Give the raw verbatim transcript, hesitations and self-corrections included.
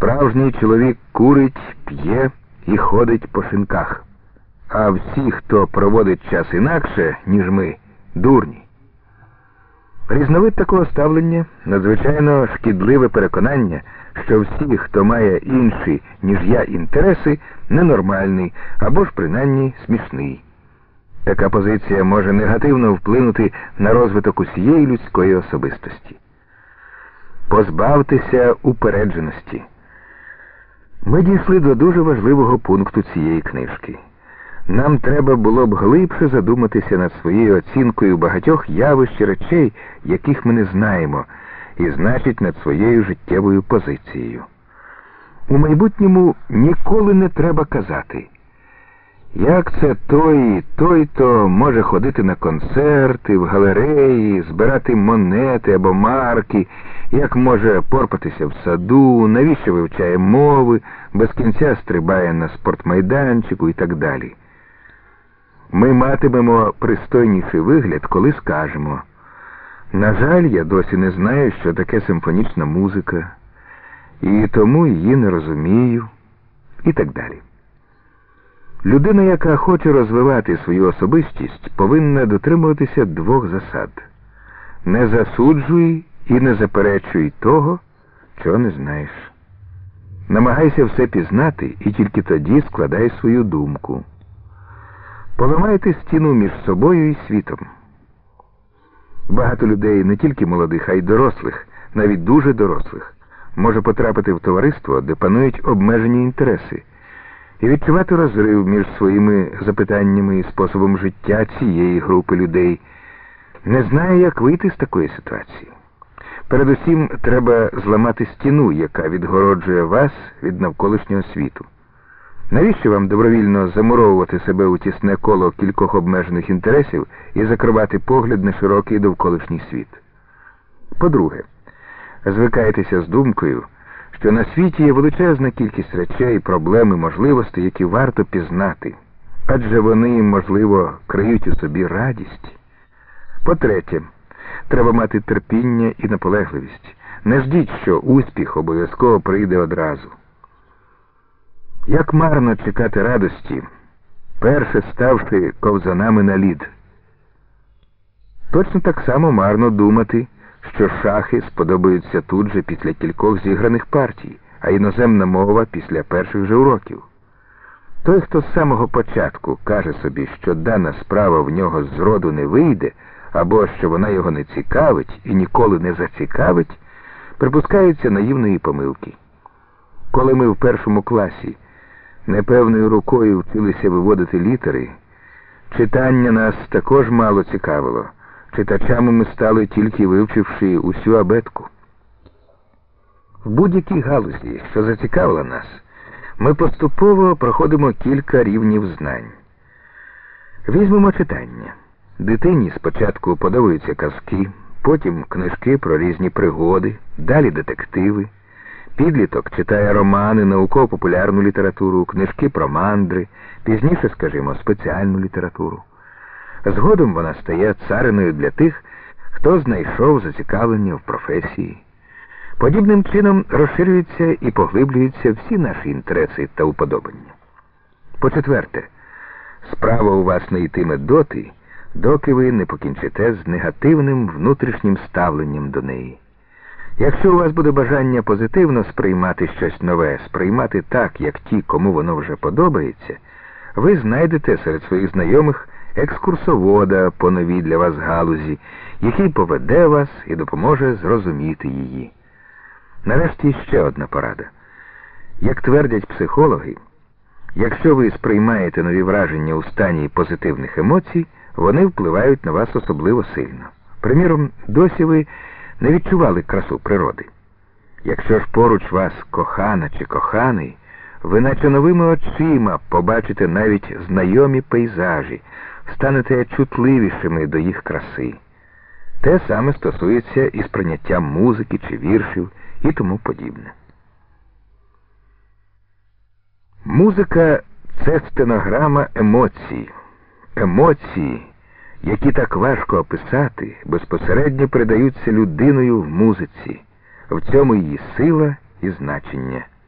Справжній чоловік курить, п'є і ходить по шинках. А всі, хто проводить час інакше, ніж ми, дурні. Різновид такого ставлення – надзвичайно шкідливе переконання, що всі, хто має інші, ніж я, інтереси, ненормальний або ж, принаймні, смішний. Така позиція може негативно вплинути на розвиток усієї людської особистості. Позбавтеся упередженості. Ми дійшли до дуже важливого пункту цієї книжки. Нам треба було б глибше задуматися над своєю оцінкою багатьох явищ і речей, яких ми не знаємо, і, значить, над своєю життєвою позицією. У майбутньому ніколи не треба казати, як це той, той-то може ходити на концерти, в галереї, збирати монети або марки, як може порпатися в саду, навіщо вивчає мови, без кінця стрибає на спортмайданчику і так далі. Ми матимемо пристойніший вигляд, коли скажемо: на жаль, я досі не знаю, що таке симфонічна музика, і тому її не розумію, і так далі. Людина, яка хоче розвивати свою особистість, повинна дотримуватися двох засад. Не засуджуй і не заперечуй того, чого не знаєш. Намагайся все пізнати і тільки тоді складай свою думку. Поламайте стіну між собою і світом. Багато людей, не тільки молодих, а й дорослих, навіть дуже дорослих, може потрапити в товариство, де панують обмежені інтереси, і відчувати розрив між своїми запитаннями і способом життя цієї групи людей. Не знає, як вийти з такої ситуації. Передусім, треба зламати стіну, яка відгороджує вас від навколишнього світу. Навіщо вам добровільно замуровувати себе у тісне коло кількох обмежених інтересів і закривати погляд на широкий довколишній світ? По-друге, звикайтеся з думкою, що на світі є величезна кількість речей, проблем і можливостей, які варто пізнати, адже вони, можливо, криють у собі радість. По-третє, треба мати терпіння і наполегливість. Не ждіть, що успіх обов'язково прийде одразу. Як марно чекати радості, перше ставши ковзанами на лід. Точно так само марно думати, що шахи сподобаються тут же після кількох зіграних партій, а іноземна мова після перших же уроків. Той, хто з самого початку каже собі, що дана справа в нього зроду не вийде, або що вона його не цікавить і ніколи не зацікавить, припускається наївної помилки. Коли ми в першому класі непевною рукою вчилися виводити літери, читання нас також мало цікавило. Читачами ми стали тільки вивчивши усю абетку. В будь-якій галузі, що зацікавила нас, ми поступово проходимо кілька рівнів знань. Візьмемо читання. Дитині спочатку подобаються казки, потім книжки про різні пригоди, далі детективи. Підліток читає романи, науково-популярну літературу, книжки про мандри, пізніше, скажімо, спеціальну літературу. Згодом вона стає цариною для тих, хто знайшов зацікавлення в професії. Подібним чином розширюються і поглиблюються всі наші інтереси та уподобання. По-четверте, справа у вас не йтиме доти, доки ви не покінчите з негативним внутрішнім ставленням до неї. Якщо у вас буде бажання позитивно сприймати щось нове, сприймати так, як ті, кому воно вже подобається, ви знайдете серед своїх знайомих екскурсовода по новій для вас галузі, який поведе вас і допоможе зрозуміти її. Нарешті ще одна порада. Як твердять психологи, якщо ви сприймаєте нові враження у стані позитивних емоцій, вони впливають на вас особливо сильно. Приміром, досі ви не відчували красу природи. Якщо ж поруч вас кохана чи коханий, ви наче новими очима побачите навіть знайомі пейзажі, станете чутливішими до їх краси. Те саме стосується і сприйняття музики чи віршів і тому подібне. Музика – це стенограма емоцій. Емоції, які так важко описати, безпосередньо передаються людиною в музиці. В цьому її сила і значення.